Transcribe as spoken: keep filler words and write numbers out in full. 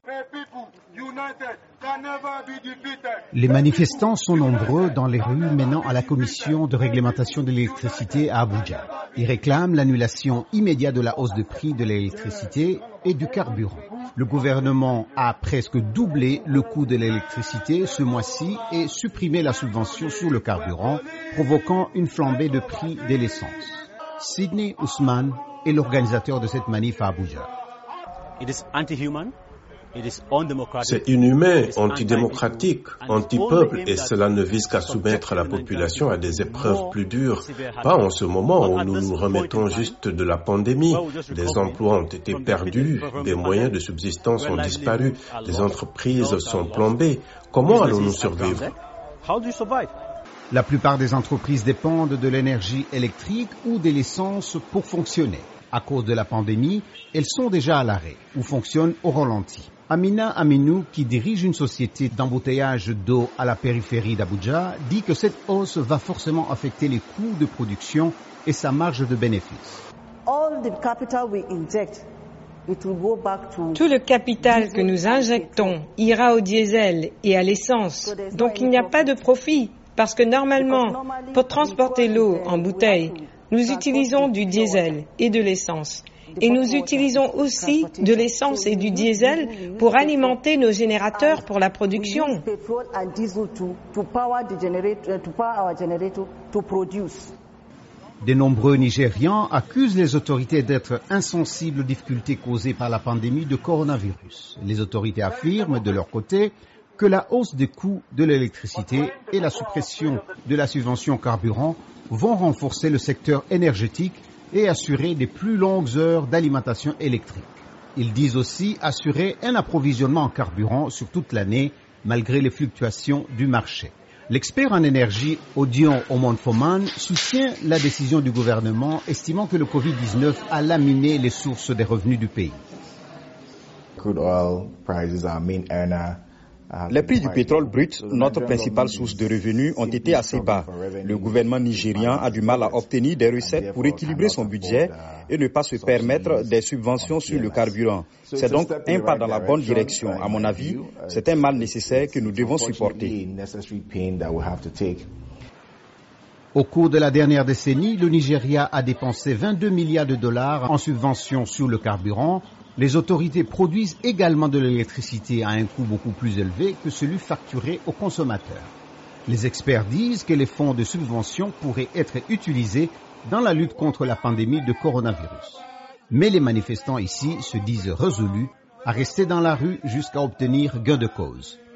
Les manifestants sont nombreux dans les rues menant à la commission de réglementation de l'électricité à Abuja. Ils réclament l'annulation immédiate de la hausse de prix de l'électricité et du carburant. Le gouvernement a presque doublé le coût de l'électricité ce mois-ci et supprimé la subvention sur le carburant, provoquant une flambée de prix de l'essence. Sidney Ousmane est l'organisateur de cette manif à Abuja. C'est inhumain, antidémocratique, anti-peuple et cela ne vise qu'à soumettre la population à des épreuves plus dures. Pas en ce moment où nous nous remettons juste de la pandémie. Des emplois ont été perdus, des moyens de subsistance ont disparu, des entreprises sont plombées. Comment allons-nous survivre? La plupart des entreprises dépendent de l'énergie électrique ou de l'essence pour fonctionner. À cause de la pandémie, elles sont déjà à l'arrêt ou fonctionnent au ralenti. Amina Aminou, qui dirige une société d'embouteillage d'eau à la périphérie d'Abuja, dit que cette hausse va forcément affecter les coûts de production et sa marge de bénéfice. Tout le capital que nous injectons ira au diesel et à l'essence, donc il n'y a pas de profit, parce que normalement, pour transporter l'eau en bouteille, nous utilisons du diesel et de l'essence. Et nous utilisons aussi de l'essence et du diesel pour alimenter nos générateurs pour la production. De nombreux Nigérians accusent les autorités d'être insensibles aux difficultés causées par la pandémie de coronavirus. Les autorités affirment de leur côté que la hausse des coûts de l'électricité et la suppression de la subvention carburant vont renforcer le secteur énergétique et assurer des plus longues heures d'alimentation électrique. Ils disent aussi assurer un approvisionnement en carburant sur toute l'année, malgré les fluctuations du marché. L'expert en énergie Odion Omonfoman soutient la décision du gouvernement, estimant que le covid dix-neuf a laminé les sources des revenus du pays. Les prix du pétrole brut, notre principale source de revenus, ont été assez bas. Le gouvernement nigérian a du mal à obtenir des recettes pour équilibrer son budget et ne pas se permettre des subventions sur le carburant. C'est donc un pas dans la bonne direction. À mon avis, c'est un mal nécessaire que nous devons supporter. Au cours de la dernière décennie, le Nigeria a dépensé vingt-deux milliards de dollars en subventions sur le carburant. Les autorités produisent également de l'électricité à un coût beaucoup plus élevé que celui facturé aux consommateurs. Les experts disent que les fonds de subvention pourraient être utilisés dans la lutte contre la pandémie de coronavirus. Mais les manifestants ici se disent résolus à rester dans la rue jusqu'à obtenir gain de cause.